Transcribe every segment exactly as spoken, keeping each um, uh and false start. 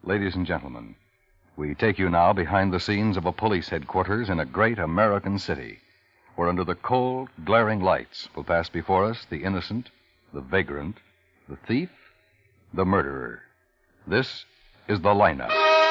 Ladies and gentlemen, we take you now behind the scenes of a police headquarters in a great American city, where under the cold, glaring lights will pass before us the innocent, the vagrant, the thief, the murderer. This is The Lineup.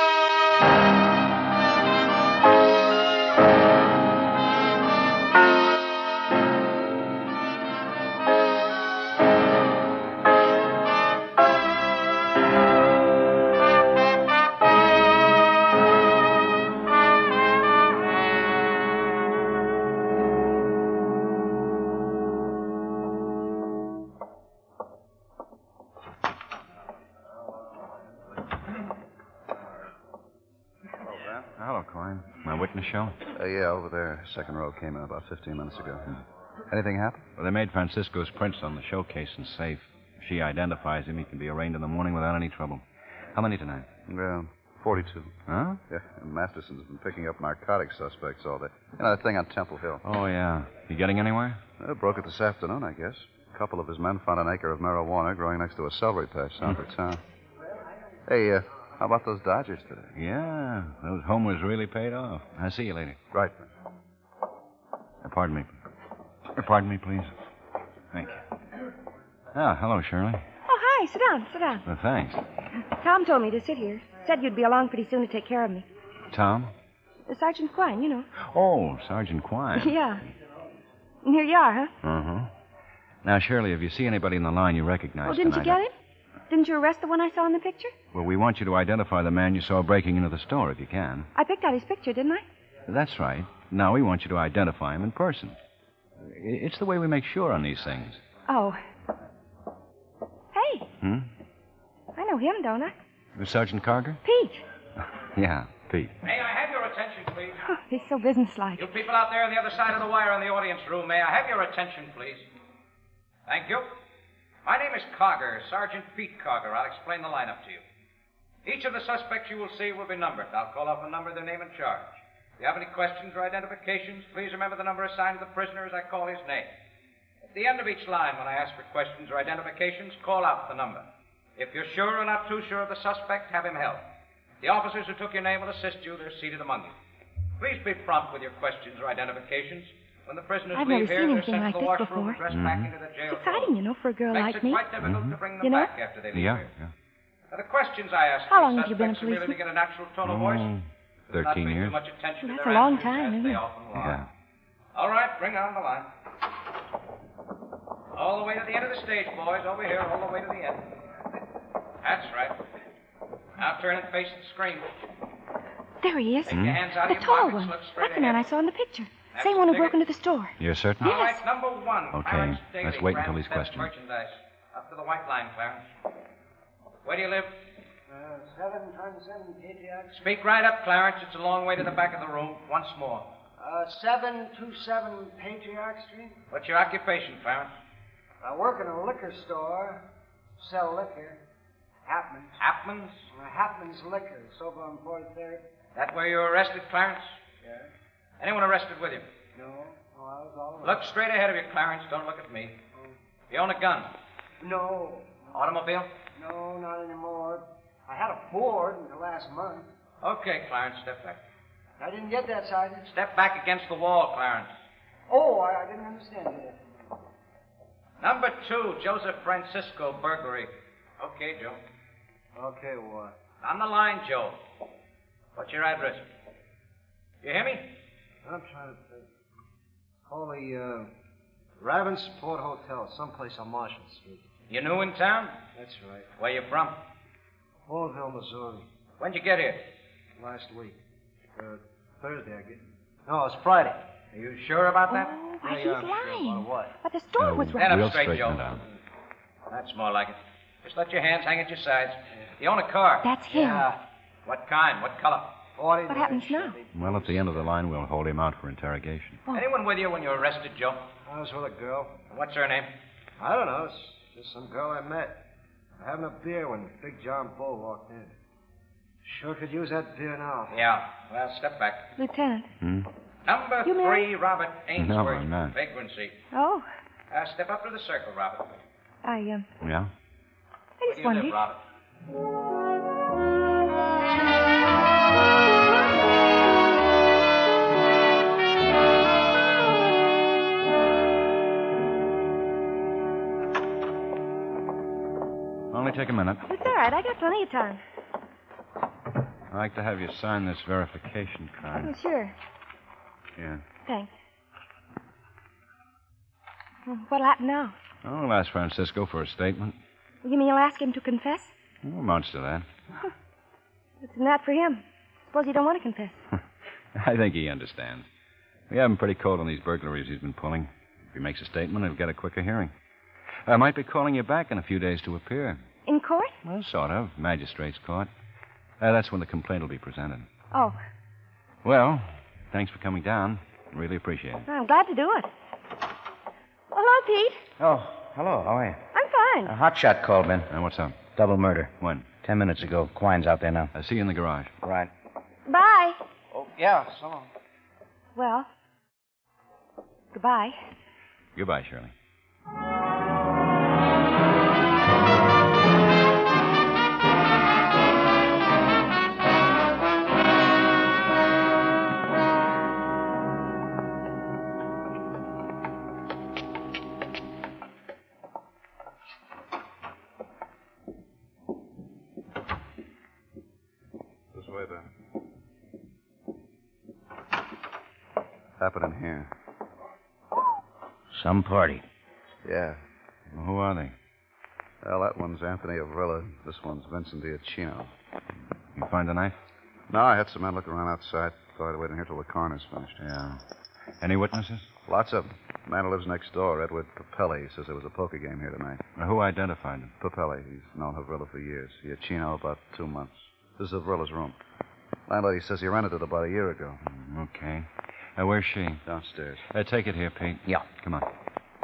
Hello, Coyne. My witness show? Uh, yeah, over there. Second row came in about fifteen minutes ago. Anything happen? Well, they made Francisco's prints on the showcase and safe. If she identifies him, he can be arraigned in the morning without any trouble. How many tonight? Well, forty-two. Huh? Yeah, and Masterson's been picking up narcotic suspects all day. You know, that thing on Temple Hill. Oh, yeah. You getting anywhere? Uh, broke it this afternoon, I guess. A couple of his men found an acre of marijuana growing next to a celery patch south of town. Hey, uh, how about those Dodgers today? Yeah, those homers really paid off. I'll see you later. Right. Uh, pardon me. Uh, pardon me, please. Thank you. Ah, hello, Shirley. Oh, hi. Sit down, sit down. Well, thanks. Tom told me to sit here. Said you'd be along pretty soon to take care of me. Tom? Uh, Sergeant Quine, you know. Oh, Sergeant Quine. Yeah. And here you are, huh? Uh-huh. Now, Shirley, if you see anybody in the line you recognize Oh, didn't tonight, you get him? Didn't you arrest the one I saw in the picture? Well, we want you to identify the man you saw breaking into the store, if you can. I picked out his picture, didn't I? That's right. Now we want you to identify him in person. It's the way we make sure on these things. Oh. Hey. Hmm? I know him, don't I? Sergeant Carger? Pete. Yeah, Pete. May I have your attention, please? Oh, he's so businesslike. You people out there on the other side of the wire in the audience room, may I have your attention, please? Thank you. My name is Carger, Sergeant Pete Carger. I'll explain the lineup to you. Each of the suspects you will see will be numbered. I'll call off a number, their name, and charge. If you have any questions or identifications, please remember the number assigned to the prisoner as I call his name. At the end of each line, when I ask for questions or identifications, call out the number. If you're sure or not too sure of the suspect, have him held. The officers who took your name will assist you. They're seated among you. Please be prompt with your questions or identifications. When the prisoners I've leave never here, seen they're anything sent like to the this washroom before. and dressed Mm-hmm. back into the jail. It's exciting, you know, for a girl Makes like it me. quite difficult Mm-hmm. to bring them You know? back after they leave Yeah, here. yeah. Now, the questions I ask How the long have you been a suspects are merely to policeman? get a natural tone of voice. Oh, Do not thirteen pay years. too much attention Well, to that's their a long answers, time, as isn't they it? often lie. Yeah. All right, bring on the line. All the way to the end of the stage, boys. Over here, all the way to the end. That's right. Now turn and face the screen. There he is. Take your hands out The of your tall pockets. one. Look straight That's the man I ahead. saw in the picture. That's Same one who the broke ticket. into the store. You're certain? All right, number one. Okay, Clarence Daly, let's wait until he's Grand Theft questioned. Merchandise. Up to the white line, Clarence. Where do you live? Uh, seven twenty-seven Patriarch. Speak right up, Clarence. It's a long way to the back of the room. Once more. Uh, seven twenty-seven Patriarch Street. What's your occupation, Clarence? I work in a liquor store. Sell liquor. Hapman's. Hapman's? Uh, Hapman's Liquor. It's over on forty-third. That where you were arrested, Clarence? Yeah. Anyone arrested with you? No. No, I was all alone. Look straight ahead of you, Clarence. Don't look at me. You own a gun? No. Automobile? No, not anymore. I had a Ford until last month. Okay, Clarence, step back. I didn't get that, Sergeant. Step back against the wall, Clarence. Oh, I, I didn't understand that. Number two, Joseph Francisco, burglary. Okay, Joe. Okay, what? On the line, Joe. What's your address? You hear me? I'm trying to think. Call the, uh, Ravensport Hotel, someplace on Marshall Street. You new in town? That's right. Where you from? Orville, Missouri. When'd you get here? Last week. Uh, Thursday, I guess. No, it's Friday. Are you sure about that? Oh, why, Yeah, he's yeah, I'm sure. lying. About what? But the store Oh, was Stand right. up We'll straight, straighten Joe. it out. That's more like it. Just let your hands hang at your sides. You own a car? That's him. Yeah. What kind? What color? forty What happens now? Well, at the end of the line, we'll hold him out for interrogation. Oh. Anyone with you when you were arrested, Joe? I was with a girl. What's her name? I don't know. It's just some girl I met. We're having a beer when Big John Bull walked in. Sure could use that beer now. Yeah. Well, step back. Lieutenant. Hmm? Number You three, married? Robert Ainsworth. No, I'm not. Vagrancy. Oh, Uh, step up to the circle, Robert. I, um, Yeah? I Where just do you live, wondered. Robert? take a minute. It's all right. I got plenty of time. I'd like to have you sign this verification Oh, card. sure. Here. Thanks. Well, what'll happen now? Oh, I'll ask Francisco for a statement. You mean you'll ask him to confess? Oh, amounts to that. It's not for him. Suppose you don't want to confess. I think he understands. We have him pretty cold on these burglaries he's been pulling. If he makes a statement, he'll get a quicker hearing. I might be calling you back in a few days to appear. In court? Well, sort of. Magistrate's court. Uh, that's when the complaint will be presented. Oh, Well, thanks for coming down. Really appreciate it. I'm glad to do it. Hello, Pete. Oh, hello. How are you? I'm fine. A hot shot called, Ben. Uh, what's up? Double murder. When? Ten minutes ago. Quine's out there now. I see you in the garage. Right. Bye. Oh, yeah, so long. Well, goodbye. Goodbye, Shirley. This way, Ben. Happening here. Some party. Yeah. Well, who are they? Well, that one's Anthony Avrilla. This one's Vincent Diacino. You find a knife? No, I had some men looking around outside. Thought I'd wait in here till the coroner's finished. Yeah. Any witnesses? Lots of them. Man who lives next door, Edward Papelli, says there was a poker game here tonight. Uh, who identified them? Papelli, he's known Avrilla for years. Diacino about two months. This is Avrilla's room. Landlady says he rented it about a year ago. Mm, okay. Uh, where's she? Downstairs. Uh, take it here, Pete. Yeah. Come on.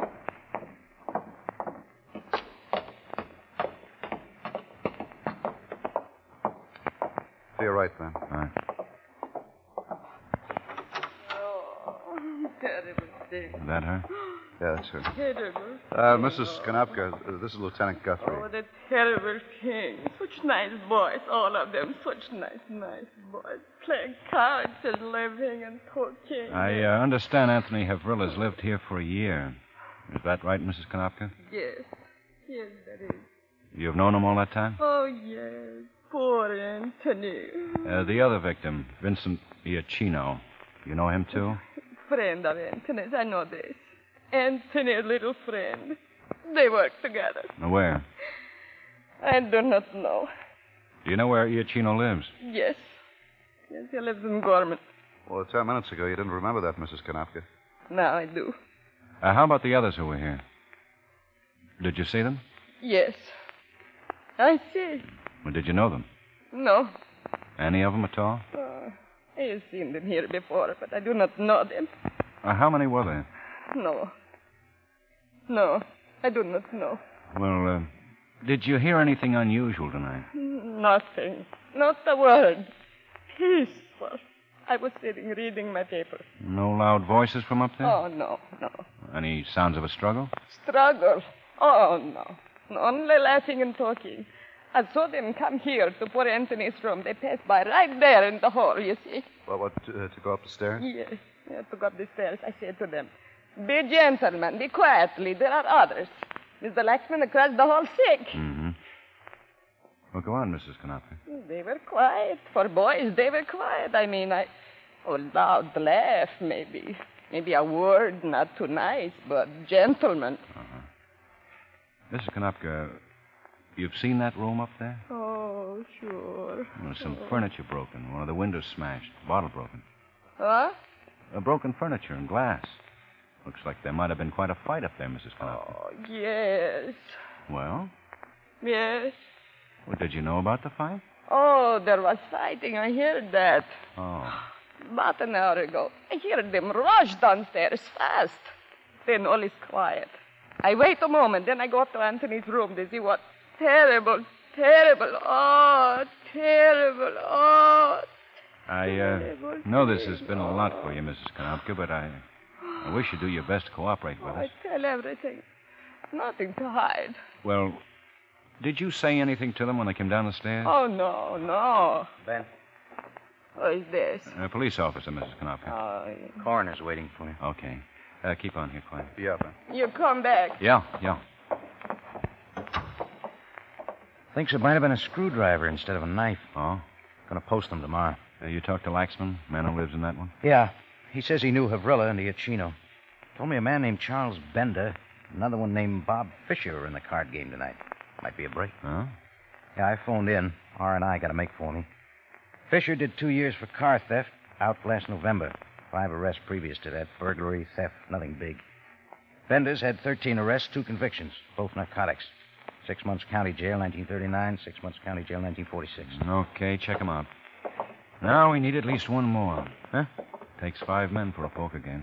To your right, Ben. All right. Oh, terrible thing. Is that her? Yeah, that's her. Terrible. Uh, Missus Konopka, uh, this is Lieutenant Guthrie. Oh, the terrible king. Such nice boys, all of them. Such nice, nice boys. Playing cards and living and talking. I uh, understand Anthony Havrilla's lived here for a year. Is that right, Missus Konopka? Yes. Yes, that is. You've known him all that time? Oh, yes. Poor Anthony. Uh, the other victim, Vincent Iacchino. You know him, too? Friend of Anthony's, I know this. Anthony's little friend. They work together. Where? I do not know. Do you know where Iacchino lives? Yes. Yes, he lives in Gorman. Well, ten minutes ago, you didn't remember that, Missus Konopka. Now I do. Uh, how about the others who were here? Did you see them? Yes. I see. Or did you know them? No. Any of them at all? Uh, I have seen them here before, but I do not know them. Uh, how many were there? No. No, I do not know. Well, uh, did you hear anything unusual tonight? Nothing. Not a word. Peaceful. I was sitting reading my paper. No loud voices from up there? Oh, no, no. Any sounds of a struggle? Struggle. Oh, no. Only laughing and talking. I saw them come here to poor Anthony's room. They passed by right there in the hall, you see. Well, what, uh, to go up the stairs? Yes. Yeah, to go up the stairs. I said to them, be gentlemen, be quietly. There are others. Mister Laxman across the hall sick. Mm-hmm. Well, go on, Missus Konopka. They were quiet. For boys, they were quiet. I mean, I... Oh, loud laugh, maybe. Maybe a word not too nice, but gentlemen. Uh-huh. Missus Konopka, you've seen that room up there? Oh, sure. Well, some furniture broken, one of the windows smashed, bottle broken. What? Uh, broken furniture and glass. Looks like there might have been quite a fight up there, Missus Konopka. Oh, yes. Well, Yes. well, did you know about the fight? Oh, there was fighting. I heard that. Oh. About an hour ago. I hear them rush downstairs fast. Then all is quiet. I wait a moment, then I go up to Anthony's room to see what terrible, terrible, oh, terrible, oh. I uh, know this has been a lot for you, Missus Konopka, but I, I wish you'd do your best to cooperate with I us. tell everything. Nothing to hide. Well, did you say anything to them when they came down the stairs? Oh, no, no. Ben, Who is this? A police officer, Missus Konopka. Oh, coroner's waiting for you. Okay. Uh, keep on here, quiet. Yeah, Ben. you come back. Yeah, yeah. Thinks it might have been a screwdriver instead of a knife. Oh? Gonna post them tomorrow. Uh, you talked to Laxman, man who lives in that one? Yeah. He says he knew Havrilla and Iachino. Told me a man named Charles Bender, another one named Bob Fisher are in the card game tonight. Might be a break. Huh? Yeah, I phoned in. R and I got to make for me. Fisher did two years for car theft, out last November. Five arrests previous to that. Burglary, theft, nothing big. Bender's had thirteen arrests, two convictions, both narcotics. Six months county jail, nineteen thirty-nine. Six months county jail, nineteen forty-six. Okay, check him out. Now we need at least one more. Huh? Takes five men for a poker game.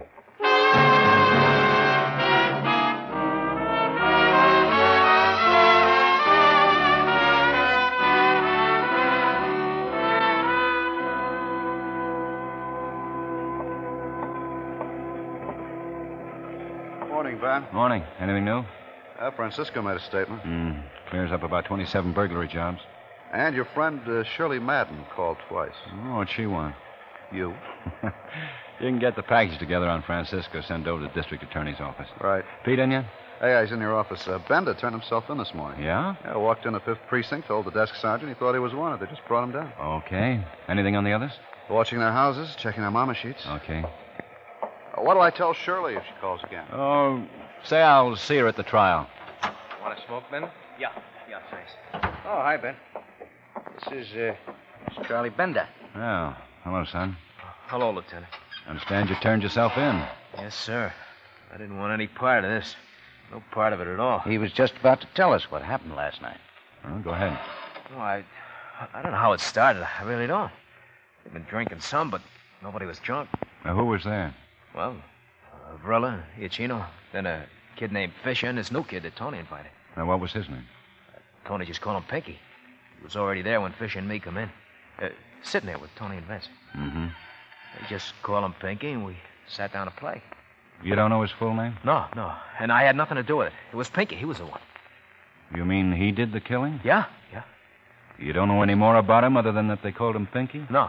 Morning, Ben. Morning. Anything new? Uh, Francisco made a statement. Hmm. Clears up about twenty-seven burglary jobs. And your friend uh, Shirley Madden called twice. Oh, what'd she want? You? You can get the package together on Francisco, send over to the district attorney's office. Right. Pete in yet? Hey, yeah, he's in your office. Uh, Bender turned himself in this morning. Yeah? Yeah, walked in the fifth precinct, told the desk sergeant he thought he was wanted. They just brought him down. Okay. Anything on the others? Watching their houses, checking their mama sheets. Okay. Uh, what'll I tell Shirley if she calls again? Oh, say I'll see her at the trial. Want to smoke, Ben? Yeah. Yeah, thanks. Oh, hi, Ben. This is, uh, this is Charlie Bender. Oh, hello, son. Hello, Lieutenant. Understand you turned yourself in. Yes, sir. I didn't want any part of this. No part of it at all. He was just about to tell us what happened last night. Oh, go ahead. No, I, I don't know how it started. I really don't. They've been drinking some, but nobody was drunk. Now, who was there? Well, uh, Vrilla, Iachino, then a kid named Fisher, and this new kid that Tony invited. Now, what was his name? Tony just called him Pinky. He was already there when Fisher and me come in. Uh, sitting there with Tony and Vince. Mm-hmm. They just called him Pinky, and we sat down to play. You don't know his full name? No, no. And I had nothing to do with it. It was Pinky. He was the one. You mean he did the killing? Yeah, yeah. You don't know any more about him other than that they called him Pinky? No.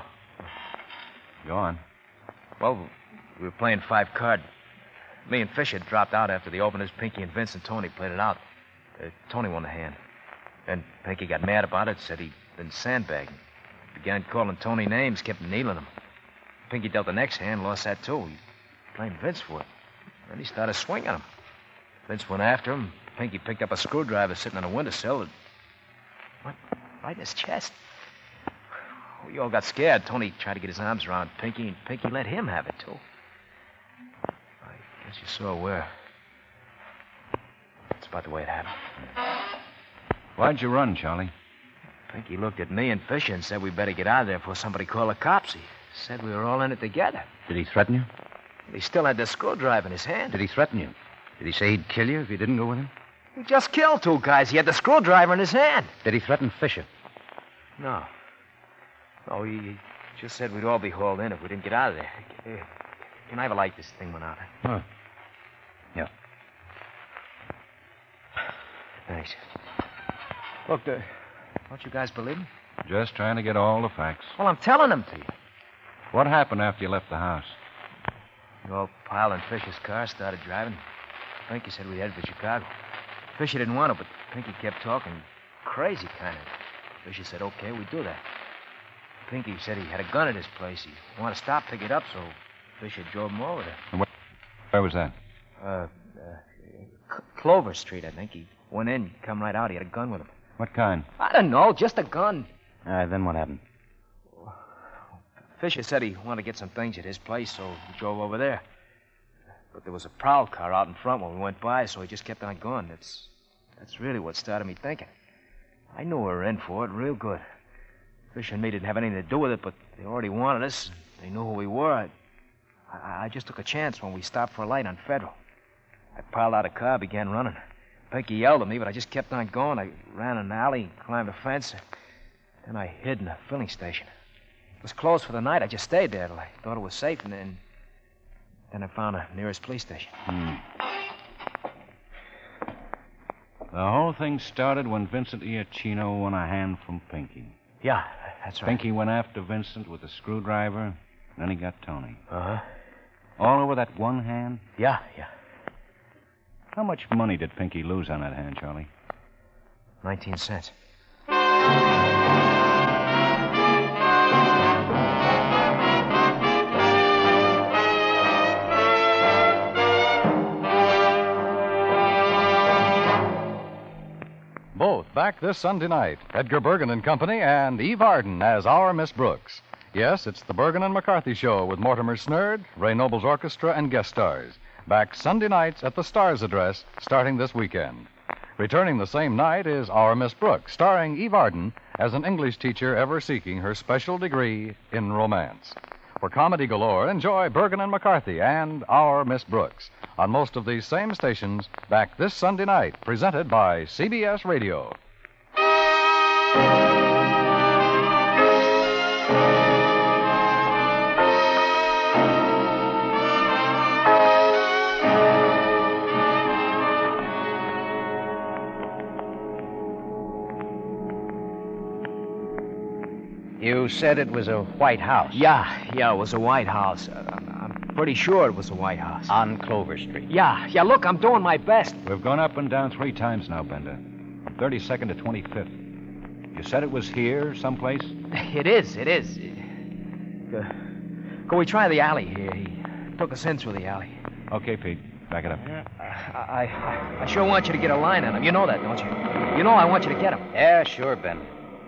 Go on. Well, we were playing five card. Me and Fisher dropped out after the openers. Pinky and Vince and Tony played it out. Uh, Tony won the hand. And Pinky got mad about it, said he'd been sandbagging. Began calling Tony names, kept needling him. Pinky dealt the next hand, lost that too. He blamed Vince for it. Then he started swinging him. Vince went after him. Pinky picked up a screwdriver sitting on a windowsill and went right in his chest. We all got scared. Tony tried to get his arms around Pinky, and Pinky let him have it, too. I guess you saw where. That's about the way it happened. Why'd you run, Charlie? Pinky looked at me and Fisher and said we better get out of there before somebody called the cops. He said we were all in it together. Did he threaten you? He still had the screwdriver in his hand. Did he threaten you? Did he say he'd kill you if you didn't go with him? He just killed two guys. He had the screwdriver in his hand. Did he threaten Fisher? No. No, he he just said we'd all be hauled in if we didn't get out of there. Hey, can I have a light? This thing went out. Huh. Yeah. Thanks. Look, uh, don't you guys believe me? Just trying to get all the facts. Well, I'm telling them to you. What happened after you left the house? We all piled in Fisher's car, started driving. Pinky said we headed for Chicago. Fisher didn't want to, but Pinky kept talking. Crazy kind of. Fisher said, okay, we do that. Pinky said he had a gun at his place. He wanted to stop, pick it up, so Fisher drove him over there. And where, where was that? Uh, uh C- Clover Street, I think. He went in, come right out. He had a gun with him. What kind? I don't know, just a gun. All right, then what happened? Fisher said he wanted to get some things at his place, so he drove over there. But there was a prowl car out in front when we went by, so he just kept on going. That's that's really what started me thinking. I knew we were in for it real good. Fisher and me didn't have anything to do with it, but they already wanted us. They knew who we were. I, I, I just took a chance when we stopped for a light on Federal. I piled out a car, began running. Pinky yelled at me, but I just kept on going. I ran an alley, climbed a fence, then I hid in a filling station. It was closed for the night. I just stayed there till I thought it was safe, and then, then I found the nearest police station. Hmm. The whole thing started when Vincent Iachino won a hand from Pinky. Yeah, that's right. Pinky went after Vincent with a screwdriver, and then he got Tony. Uh-huh. All over that one hand? Yeah, yeah. How much money did Pinky lose on that hand, Charlie? Nineteen cents. Both back this Sunday night. Edgar Bergen and Company and Eve Arden as our Miss Brooks. Yes, it's the Bergen and McCarthy Show with Mortimer Snerd, Ray Noble's orchestra, and guest stars. Back Sunday nights at the Stars Address, starting this weekend. Returning the same night is Our Miss Brooks, starring Eve Arden as an English teacher ever seeking her special degree in romance. For comedy galore, enjoy Bergen and McCarthy and Our Miss Brooks on most of these same stations back this Sunday night, presented by C B S Radio. You said it was a white house. Yeah, yeah, it was a White House. Uh, I'm, I'm pretty sure it was a White House. On Clover Street. Yeah, yeah, look, I'm doing my best. We've gone up and down three times now, Bender. From thirty-second to twenty-fifth. You said it was here, someplace? It is, it is. Uh, can we try the alley here? He took us in through the alley. Okay, Pete. Back it up. I, I, I sure want you to get a line on him. You know that, don't you? You know I want you to get him. Yeah, sure, Ben.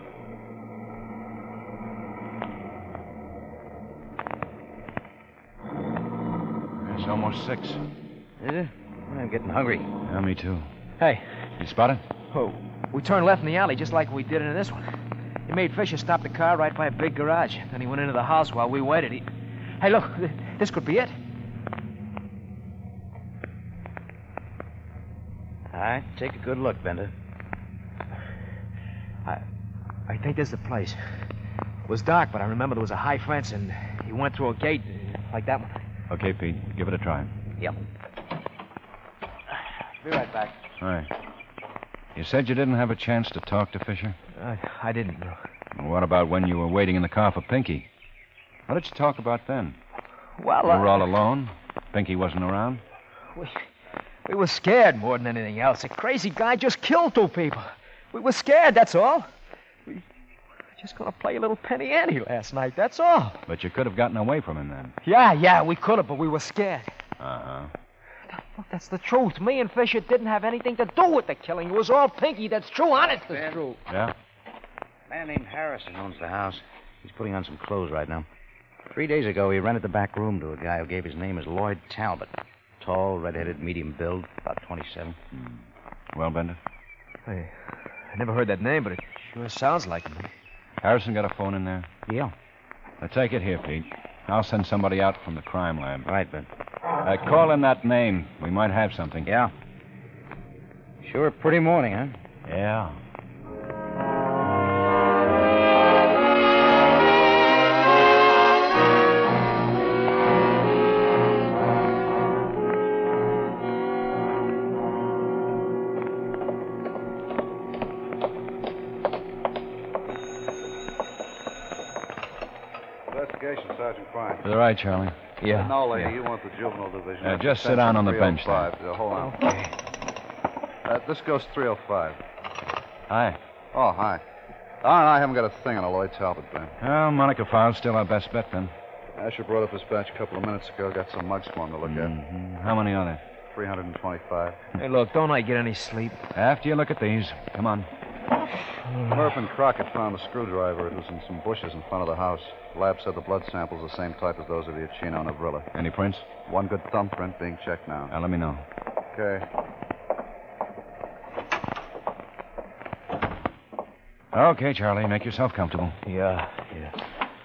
It's almost six. Is it? I'm getting hungry. Yeah, me too. Hey. You spot it? Oh, we turned left in the alley just like we did in this one. He made Fisher stop the car right by a big garage. Then he went into the house while we waited. He... Hey, look, this could be it. All right, take a good look, Bender. I, I think this is the place. It was dark, but I remember there was a high fence, and he went through a gate like that one. Okay, Pete. Give it a try. Yep. Be right back. All right. You said you didn't have a chance to talk to Fisher? I, I didn't, no. Well, what about when you were waiting in the car for Pinky? What did you talk about then? Well, You were uh, all alone? Pinky wasn't around? We, we were scared more than anything else. A crazy guy just killed two people. We were scared, that's all. We were just going to play a little penny ante last night, that's all. But you could have gotten away from him then. Yeah, yeah, we could have, but we were scared. Uh-huh. Look, that's the truth. Me and Fisher didn't have anything to do with the killing. It was all Pinky. That's true. Honest, it's true. Yeah? A man named Harrison owns the house. He's putting on some clothes right now. Three days ago, he rented the back room to a guy who gave his name as Lloyd Talbot. Tall, red-headed, medium build, about twenty-seven. Hmm. Well, Bender? Hey, I never heard that name, but it sure sounds like him. Harrison got a phone in there? Yeah. Now, take it here, Pete. I'll send somebody out from the crime lab. Right, Ben. Uh, call in that name. We might have something. Yeah. Sure a pretty morning, huh? Yeah. Investigation, Sergeant Fine. You're right, Charlie. Yeah. No, lady, yeah. you want the juvenile division. Uh, That's just sit attention down on the bench three oh five. Uh, hold on. Okay. Uh, this goes three oh five. Hi. Oh, hi. Oh, and I haven't got a thing on a Lloyd Talbot, Ben. Well, Monica Fowle's still our best bet, then. Asher brought up his batch a couple of minutes ago. Got some mugs for him to look Mm-hmm. How many are there? at. three hundred twenty-five. Hey, look, don't I get any sleep? After you look at these. Come on. Murph and Crockett found the screwdriver. It was in some bushes in front of the house. Lab said the blood sample's the same type as those of Iachino and Avrilla. Any prints? One good thumbprint being checked now. Now, let me know. Okay. Okay, Charlie. Make yourself comfortable. Yeah, yeah.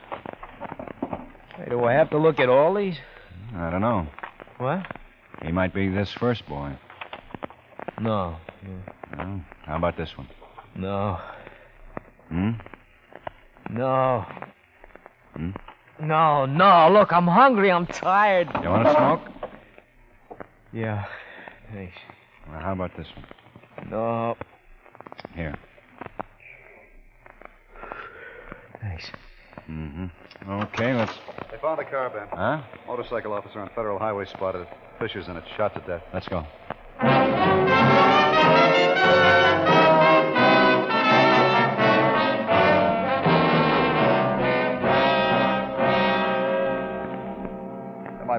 Hey, do I have to look at all these? I don't know. What? He might be this first boy. No. Well, how about this one? No. Hmm? No. Hmm? No, no. Look, I'm hungry. I'm tired. You want to smoke? Yeah. Thanks. Well, how about this one? No. Here. Thanks. Mm-hmm. Okay, let's... They found a car, Ben. Huh? Motorcycle officer on Federal Highway spotted it. Fisher's in it, shot to death. Let's go.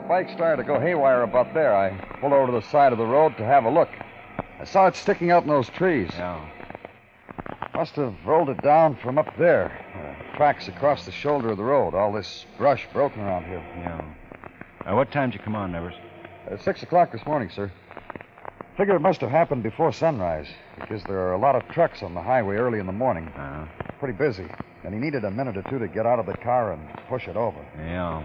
that bike started to go haywire about there, I pulled over to the side of the road to have a look. I saw it sticking out in those trees. Yeah. Must have rolled it down from up there. Uh, tracks across the shoulder of the road. All this brush broken around here. Yeah. Uh, what time did you come on, Nevers? Uh, six o'clock this morning, sir. Figure it must have happened before sunrise, because there are a lot of trucks on the highway early in the morning. Uh-huh. Pretty busy. And he needed a minute or two to get out of the car and push it over. Yeah.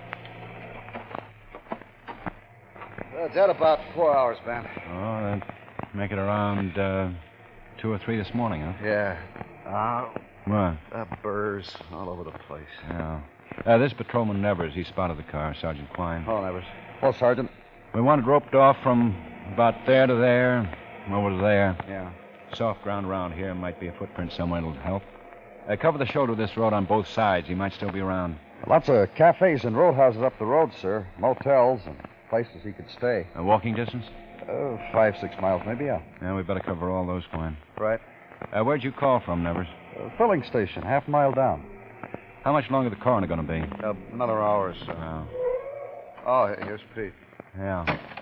That's at about four hours, Ben. Oh, that'd make it around uh, two or three this morning, huh? Yeah. Uh, What? uh, burrs all over the place. Yeah. Uh, this patrolman Nevers, he spotted the car, Sergeant Klein. Oh, Nevers. Oh, Sergeant. We want it roped off from about there to there, over to there. Yeah. Soft ground around here. Might be a footprint somewhere that'll help. Uh, cover the shoulder of this road on both sides. He might still be around. Lots of cafes and roadhouses up the road, sir. Motels and places he could stay. A walking distance? Uh, five, six miles, maybe, yeah. Yeah, we better cover all those, Klein. Right. Uh, where'd you call from, Nevers? Uh, filling station, half a mile down. How much longer the coroner going to be? Uh, another hour or so. Oh. Oh, here's Pete. Yeah.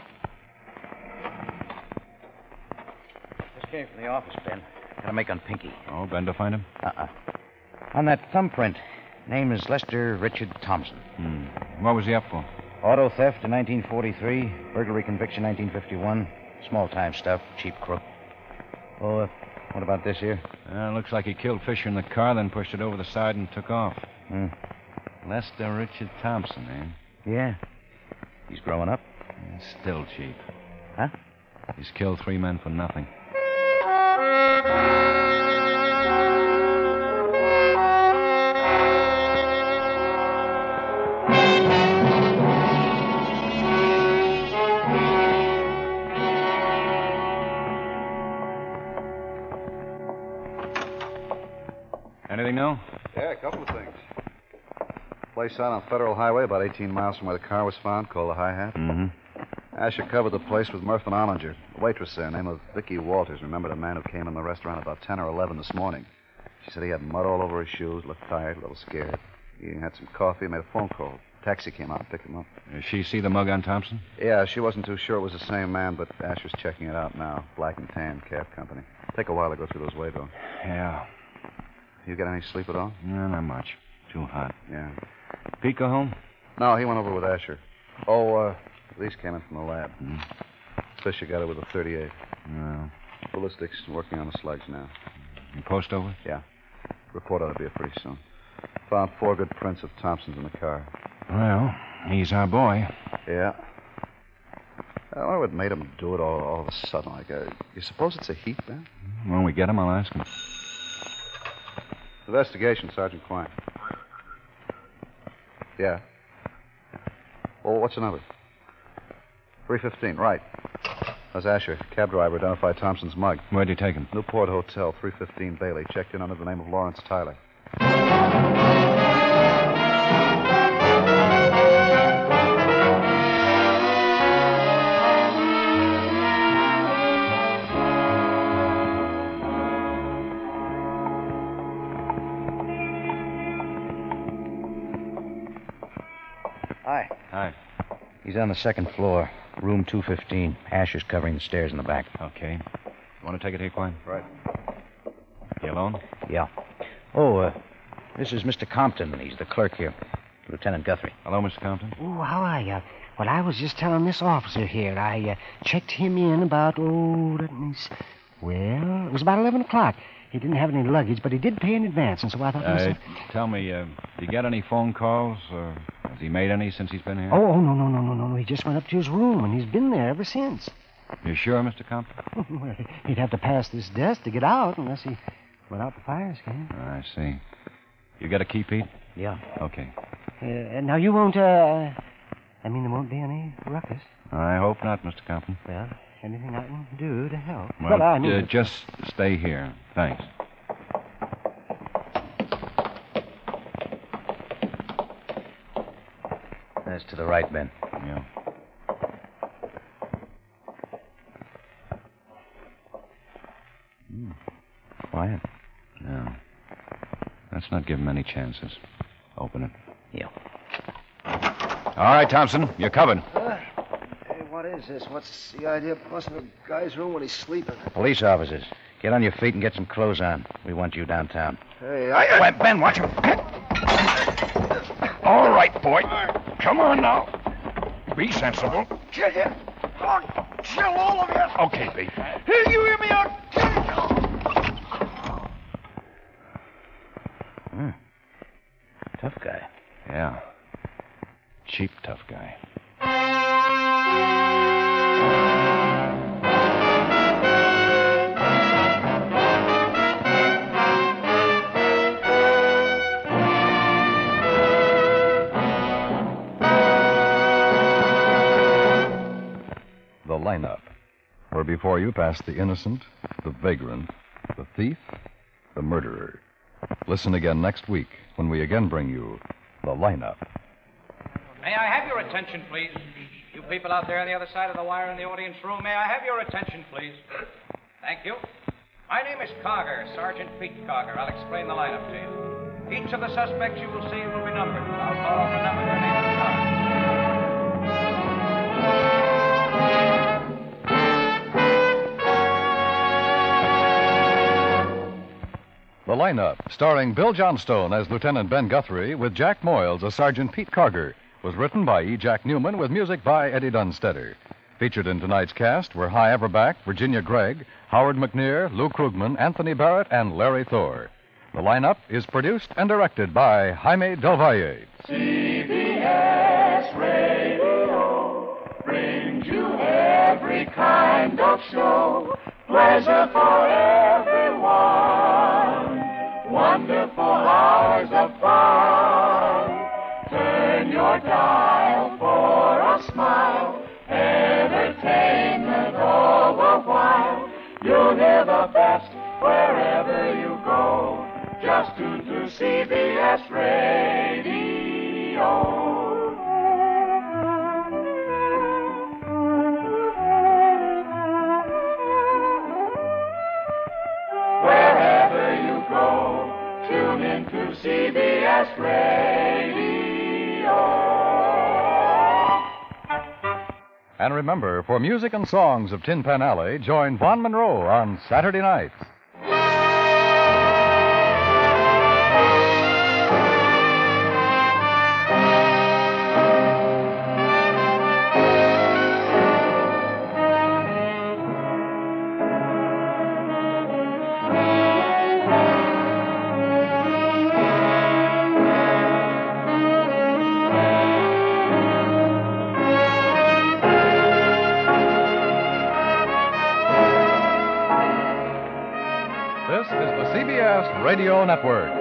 Just came from the office, Ben. Gotta make on Pinky. Oh, Bender find him? Uh-uh. On that thumbprint, name is Lester Richard Thompson. Hmm. What was he up for? Auto theft in nineteen forty-three, burglary conviction nineteen fifty-one, small-time stuff, cheap crook. Oh, uh, what about this here? Uh, looks like he killed Fisher in the car, then pushed it over the side and took off. Hmm. Lester Richard Thompson, eh? Yeah. He's growing up. Yeah, still cheap. Huh? He's killed three men for nothing. Anything new? Yeah, a couple of things. Place out on Federal Highway, about eighteen miles from where the car was found, called the Hi-Hat. Mm-hmm. Asher covered the place with Murph and Ollinger. A waitress there, name of Vicky Walters, remembered a man who came in the restaurant about ten or eleven this morning. She said he had mud all over his shoes, looked tired, a little scared. He had some coffee, made a phone call. Taxi came out and picked him up. Did she see the mug on Thompson? Yeah, she wasn't too sure it was the same man, but Asher's checking it out now. Black and Tan Cab Company. Take a while to go through those waybills. Yeah. You get any sleep at all? No, not much. Too hot. Yeah. Pete go home? No, he went over with Asher. Oh, uh, these came in from the lab. Mm. Fisher got it with a thirty-eight. No. Ballistics working on the slugs now. You post over? Yeah. Report ought to be here pretty soon. Found four good prints of Thompson's in the car. Well, he's our boy. Yeah. I wonder what made him do it all, all of a sudden. Like, uh, you suppose it's a heat, man? When we get him, I'll ask him. Investigation, Sergeant Klein. Yeah. Well, what's the number? three fifteen, right. That's Asher. Cab driver identified Thompson's mug. Where'd you take him? Newport Hotel, three fifteen Bailey. Checked in under the name of Lawrence Tyler. Hi. Hi. He's on the second floor, room two fifteen. Asher's covering the stairs in the back. Okay. You want to take it here, Klein? Right. You alone? Yeah. Oh, uh, this is Mister Compton. He's the clerk here. Lieutenant Guthrie. Hello, Mister Compton. Oh, how are you? Well, I was just telling this officer here. I uh, checked him in about, oh, let me see. Well, it was about eleven o'clock. He didn't have any luggage, but he did pay in advance, and so I thought... to Uh, myself, tell me, uh, did you get any phone calls, or has he made any since he's been here? oh, oh, no, no, no, no, no, no. He just went up to his room, and he's been there ever since. You sure, Mister Compton? Well, he'd have to pass this desk to get out, unless he went out the fire escape. I see. You got a key, Pete? Yeah. Okay. Uh, now, you won't, uh... I mean, there won't be any ruckus. I hope not, Mister Compton. Well, anything I can do to help. Well, but I mean... uh, just stay here. Thanks. That's to the right, Ben. Yeah. Hmm. Quiet. No. Let's not give him any chances. Open it. Yeah. All right, Thompson, you're covered. Uh, hey, what is this? What's the idea of busting a guy's room when he's sleeping? Police officers. Get on your feet and get some clothes on. We want you downtown. Hey, I... Wait, Ben, watch him. All right, boy. Come on now. Be sensible. Kill you. I'll kill all of you. Okay, B. Hey, you hear me? I'll kill you. Hmm. Tough guy. Yeah. Cheap tough guy. The lineup, where before you pass the innocent, the vagrant, the thief, the murderer. Listen again next week when we again bring you the lineup. May I have your attention, please? You people out there on the other side of the wire in the audience room, may I have your attention, please? Thank you. My name is Cogger, Sergeant Pete Cogger. I'll explain the lineup to you. Each of the suspects you will see will be numbered. I'll call off a number their name and charge. The lineup, starring Bill Johnstone as Lieutenant Ben Guthrie with Jack Moyles as Sergeant Pete Carger, was written by E. Jack Newman with music by Eddie Dunstetter. Featured in tonight's cast were Hy Averback, Virginia Gregg, Howard McNear, Lou Krugman, Anthony Barrett, and Larry Thor. The lineup is produced and directed by Jaime Del Valle. C B S Radio brings you every kind of show. Pleasure for everyone. Wonderful hours of fun. Turn your dial for a smile. Entertainment all the while. You'll hear the best wherever you go. Just tune to C B S Radio. Wherever you go, tune in to C B S Radio. And remember, for music and songs of Tin Pan Alley, join Vaughn Monroe on Saturday nights. This is the C B S Radio Network.